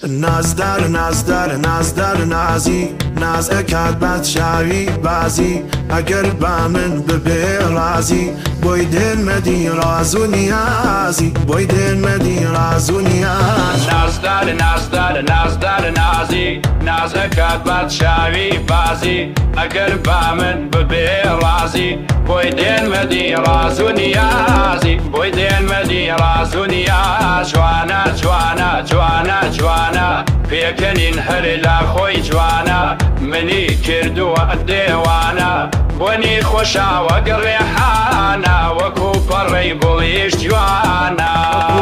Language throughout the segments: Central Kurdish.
نازدار نازدار نازدار نازی ناز ئەکات بادشاوی بازی ئەگەر با من ببێ ڕازی بۆی دێنمەدی ڕاز و نیازی بۆی دێنمەدی ڕاز و نیاز نازدار نازدار نازدار نازی ناز ئەکات بادشاوی بازی ئەگەر با من ببێ ڕازی بۆی دێنمەدی ڕاز و نیازی بۆی دێنمەدی ڕاز و نیاز جوانە جوانە جوانە جوانە پێکەنین هەر لا خۆی جوانە منی کردووە دێوانە بۆنی خۆشاوە گەڕێحانە وەکو پەڕەی گوڵیش جوانە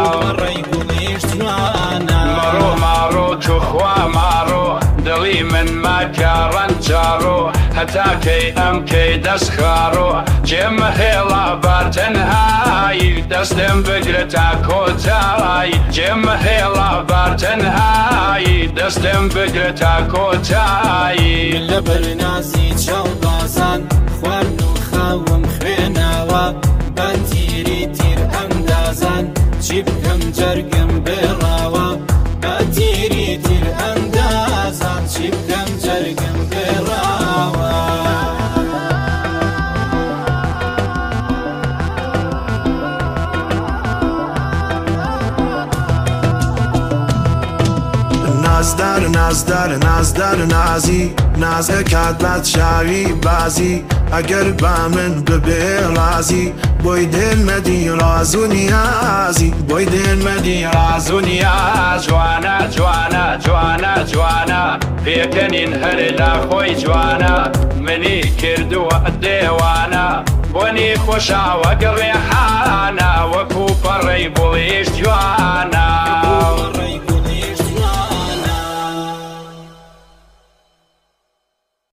مەڕۆ ماڕۆ توخوا ماڕۆ دڵی من ماکە ڕەنجاڕۆ هەتاکەی ئەم کەی دەست خاڕۆ جێمە هێڵا بارتەنهایی دەستم بگرە تا کۆتایی جێمە هێڵا بارتەنهایی دەستم بگرە تا کۆتایی من لەبەر نازی چاوبازان خوارد و خاوم خوێناوە بەتیری تیر ئەندازان چی بکەم جەرگم بێڕاوە بەتیری تیر ئەندازان چی بکەم جەرگم بێڕاوە نازدار نازدار نازدار نازی ناز ئەکات بادشاوی بازی ئەگەر با من ببێ ڕازی بۆی دێنمەدی ڕاز و نیازی بۆی دێنمەدی ڕاز و نیاز جوانە جوانە جوانە جوانە پێکەنین هەر لا خۆی جوانە منی کردووە دێوانە بۆنی خۆشاوە گەڕێحانە وەکو پەڕەی گوڵیش جوانە